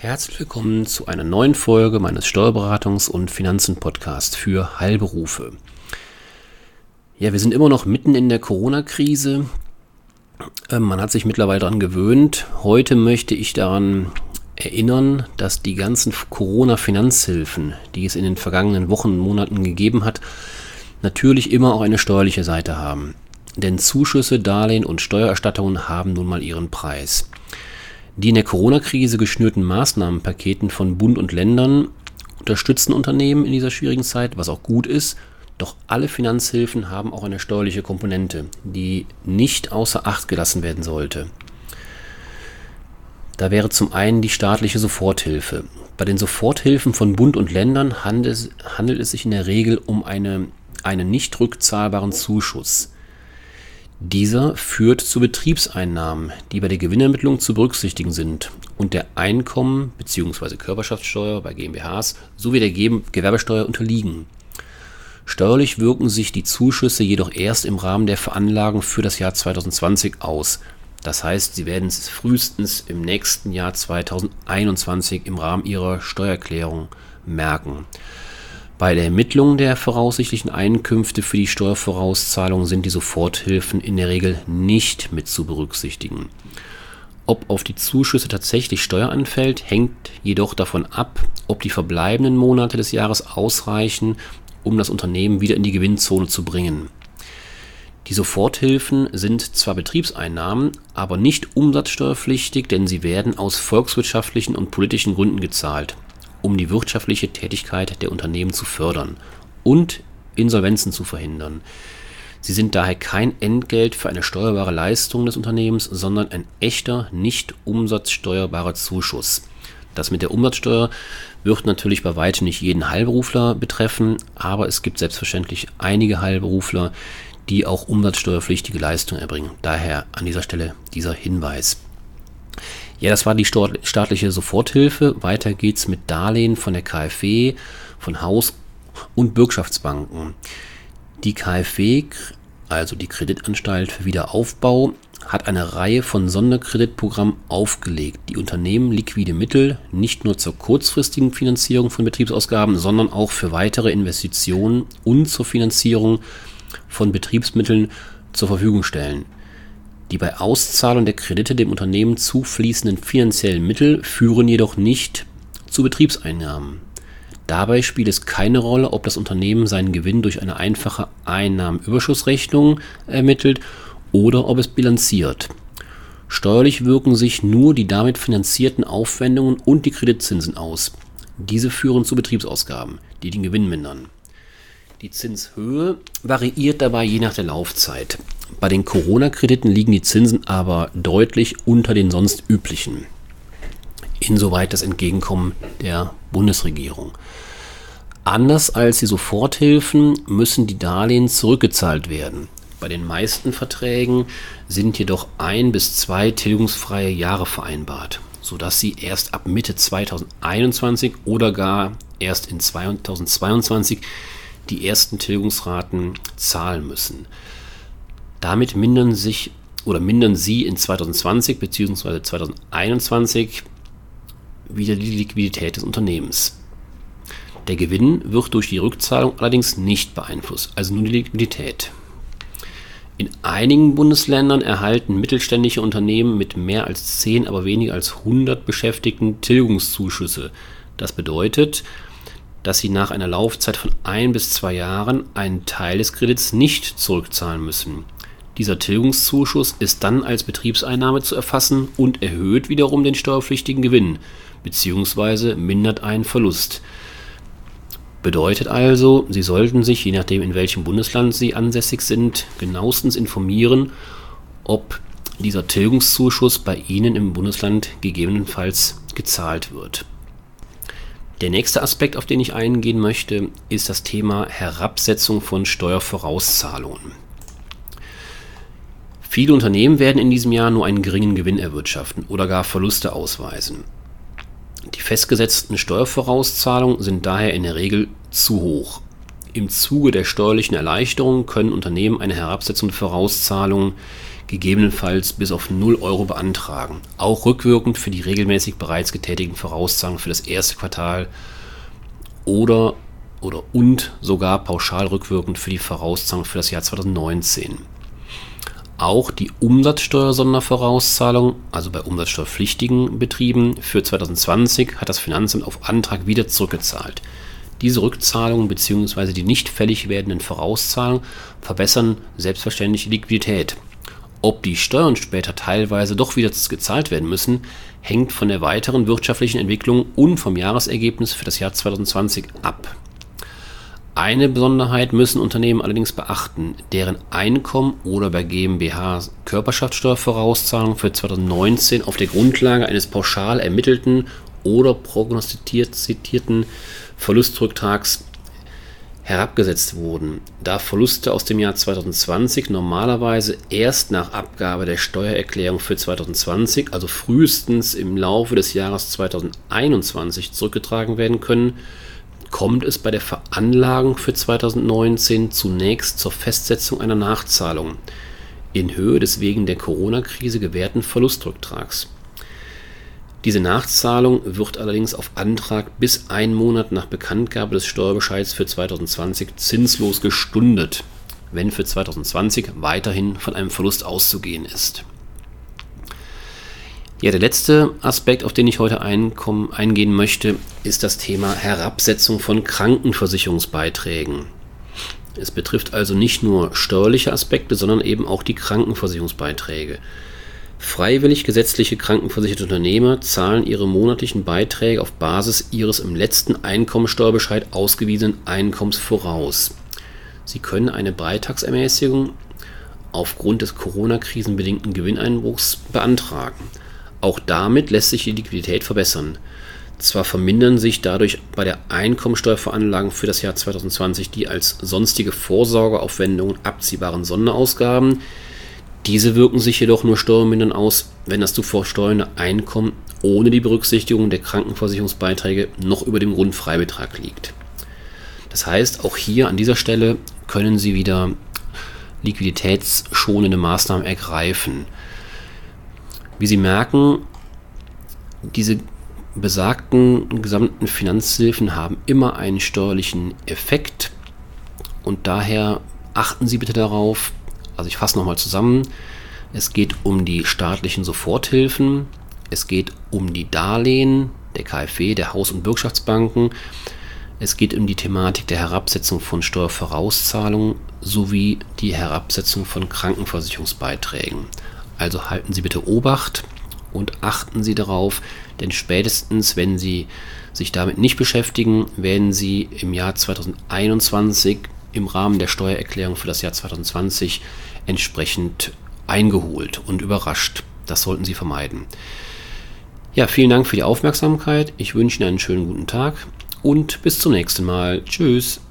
Herzlich willkommen zu einer neuen Folge meines Steuerberatungs- und Finanzen-Podcasts für Heilberufe. Ja, wir sind immer noch mitten in der Corona-Krise. Man hat sich mittlerweile daran gewöhnt. Heute möchte ich daran erinnern, dass die ganzen Corona-Finanzhilfen, die es in den vergangenen Wochen und Monaten gegeben hat, natürlich immer auch eine steuerliche Seite haben. Denn Zuschüsse, Darlehen und Steuererstattungen haben nun mal ihren Preis. Die in der Corona-Krise geschnürten Maßnahmenpaketen von Bund und Ländern unterstützen Unternehmen in dieser schwierigen Zeit, was auch gut ist. Doch alle Finanzhilfen haben auch eine steuerliche Komponente, die nicht außer Acht gelassen werden sollte. Da wäre zum einen die staatliche Soforthilfe. Bei den Soforthilfen von Bund und Ländern handelt es sich in der Regel um einen nicht rückzahlbaren Zuschuss. Dieser führt zu Betriebseinnahmen, die bei der Gewinnermittlung zu berücksichtigen sind und der Einkommen- bzw. Körperschaftssteuer bei GmbHs sowie der Gewerbesteuer unterliegen. Steuerlich wirken sich die Zuschüsse jedoch erst im Rahmen der Veranlagung für das Jahr 2020 aus. Das heißt, sie werden es frühestens im nächsten Jahr 2021 im Rahmen ihrer Steuererklärung merken. Bei der Ermittlung der voraussichtlichen Einkünfte für die Steuervorauszahlung sind die Soforthilfen in der Regel nicht mit zu berücksichtigen. Ob auf die Zuschüsse tatsächlich Steuer anfällt, hängt jedoch davon ab, ob die verbleibenden Monate des Jahres ausreichen, um das Unternehmen wieder in die Gewinnzone zu bringen. Die Soforthilfen sind zwar Betriebseinnahmen, aber nicht umsatzsteuerpflichtig, denn sie werden aus volkswirtschaftlichen und politischen Gründen gezahlt, um die wirtschaftliche Tätigkeit der Unternehmen zu fördern und Insolvenzen zu verhindern. Sie sind daher kein Entgelt für eine steuerbare Leistung des Unternehmens, sondern ein echter, nicht umsatzsteuerbarer Zuschuss. Das mit der Umsatzsteuer wird natürlich bei weitem nicht jeden Heilberufler betreffen, aber es gibt selbstverständlich einige Heilberufler, die auch umsatzsteuerpflichtige Leistungen erbringen. Daher an dieser Stelle dieser Hinweis. Ja, das war die staatliche Soforthilfe. Weiter geht's mit Darlehen von der KfW, von Haus- und Bürgschaftsbanken. Die KfW, also die Kreditanstalt für Wiederaufbau, hat eine Reihe von Sonderkreditprogrammen aufgelegt, die Unternehmen liquide Mittel nicht nur zur kurzfristigen Finanzierung von Betriebsausgaben, sondern auch für weitere Investitionen und zur Finanzierung von Betriebsmitteln zur Verfügung stellen. Die bei Auszahlung der Kredite dem Unternehmen zufließenden finanziellen Mittel führen jedoch nicht zu Betriebseinnahmen. Dabei spielt es keine Rolle, ob das Unternehmen seinen Gewinn durch eine einfache Einnahmenüberschussrechnung ermittelt oder ob es bilanziert. Steuerlich wirken sich nur die damit finanzierten Aufwendungen und die Kreditzinsen aus. Diese führen zu Betriebsausgaben, die den Gewinn mindern. Die Zinshöhe variiert dabei je nach der Laufzeit. Bei den Corona-Krediten liegen die Zinsen aber deutlich unter den sonst üblichen. Insoweit das Entgegenkommen der Bundesregierung. Anders als die Soforthilfen müssen die Darlehen zurückgezahlt werden. Bei den meisten Verträgen sind jedoch 1 bis 2 tilgungsfreie Jahre vereinbart, sodass sie erst ab Mitte 2021 oder gar erst in 2022 die ersten Tilgungsraten zahlen müssen. Damit mindern sie in 2020 bzw. 2021 wieder die Liquidität des Unternehmens. Der Gewinn wird durch die Rückzahlung allerdings nicht beeinflusst, also nur die Liquidität. In einigen Bundesländern erhalten mittelständische Unternehmen mit mehr als 10, aber weniger als 100 Beschäftigten Tilgungszuschüsse. Das bedeutet, dass sie nach einer Laufzeit von 1 bis 2 Jahren einen Teil des Kredits nicht zurückzahlen müssen. Dieser Tilgungszuschuss ist dann als Betriebseinnahme zu erfassen und erhöht wiederum den steuerpflichtigen Gewinn bzw. mindert einen Verlust. Bedeutet also, Sie sollten sich, je nachdem in welchem Bundesland Sie ansässig sind, genauestens informieren, ob dieser Tilgungszuschuss bei Ihnen im Bundesland gegebenenfalls gezahlt wird. Der nächste Aspekt, auf den ich eingehen möchte, ist das Thema Herabsetzung von Steuervorauszahlungen. Viele Unternehmen werden in diesem Jahr nur einen geringen Gewinn erwirtschaften oder gar Verluste ausweisen. Die festgesetzten Steuervorauszahlungen sind daher in der Regel zu hoch. Im Zuge der steuerlichen Erleichterung können Unternehmen eine Herabsetzung der Vorauszahlungen gegebenenfalls bis auf 0 Euro beantragen. Auch rückwirkend für die regelmäßig bereits getätigten Vorauszahlungen für das erste Quartal und sogar pauschal rückwirkend für die Vorauszahlung für das Jahr 2019. Auch die Umsatzsteuersondervorauszahlung, also bei umsatzsteuerpflichtigen Betrieben für 2020, hat das Finanzamt auf Antrag wieder zurückgezahlt. Diese Rückzahlungen bzw. die nicht fällig werdenden Vorauszahlungen verbessern selbstverständlich die Liquidität. Ob die Steuern später teilweise doch wieder gezahlt werden müssen, hängt von der weiteren wirtschaftlichen Entwicklung und vom Jahresergebnis für das Jahr 2020 ab. Eine Besonderheit müssen Unternehmen allerdings beachten, deren Einkommen oder bei GmbH Körperschaftssteuervorauszahlungen für 2019 auf der Grundlage eines pauschal ermittelten oder prognostizierten Verlustrücktrags herabgesetzt wurden, da Verluste aus dem Jahr 2020 normalerweise erst nach Abgabe der Steuererklärung für 2020, also frühestens im Laufe des Jahres 2021 zurückgetragen werden können, kommt es bei der Veranlagung für 2019 zunächst zur Festsetzung einer Nachzahlung in Höhe des wegen der Corona-Krise gewährten Verlustrücktrags. Diese Nachzahlung wird allerdings auf Antrag bis 1 Monat nach Bekanntgabe des Steuerbescheids für 2020 zinslos gestundet, wenn für 2020 weiterhin von einem Verlust auszugehen ist. Ja, der letzte Aspekt, auf den ich heute eingehen möchte, ist das Thema Herabsetzung von Krankenversicherungsbeiträgen. Es betrifft also nicht nur steuerliche Aspekte, sondern eben auch die Krankenversicherungsbeiträge. Freiwillig gesetzliche krankenversicherte Unternehmer zahlen ihre monatlichen Beiträge auf Basis ihres im letzten Einkommensteuerbescheid ausgewiesenen Einkommens voraus. Sie können eine Beitragsermäßigung aufgrund des Corona-krisenbedingten Gewinneinbruchs beantragen. Auch damit lässt sich die Liquidität verbessern. Zwar vermindern sich dadurch bei der Einkommensteuerveranlagung für das Jahr 2020 die als sonstige Vorsorgeaufwendungen abziehbaren Sonderausgaben. Diese wirken sich jedoch nur steuermindernd aus, wenn das zu versteuernde Einkommen ohne die Berücksichtigung der Krankenversicherungsbeiträge noch über dem Grundfreibetrag liegt. Das heißt, auch hier an dieser Stelle können Sie wieder liquiditätsschonende Maßnahmen ergreifen. Wie Sie merken, diese besagten gesamten Finanzhilfen haben immer einen steuerlichen Effekt und daher achten Sie bitte darauf. Also ich fasse nochmal zusammen. Es geht um die staatlichen Soforthilfen, es geht um die Darlehen der KfW, der Haus- und Bürgschaftsbanken, es geht um die Thematik der Herabsetzung von Steuervorauszahlungen sowie die Herabsetzung von Krankenversicherungsbeiträgen. Also halten Sie bitte Obacht und achten Sie darauf, denn spätestens, wenn Sie sich damit nicht beschäftigen, werden Sie im Jahr 2021 im Rahmen der Steuererklärung für das Jahr 2020 entsprechend eingeholt und überrascht. Das sollten Sie vermeiden. Ja, vielen Dank für die Aufmerksamkeit. Ich wünsche Ihnen einen schönen guten Tag und bis zum nächsten Mal. Tschüss.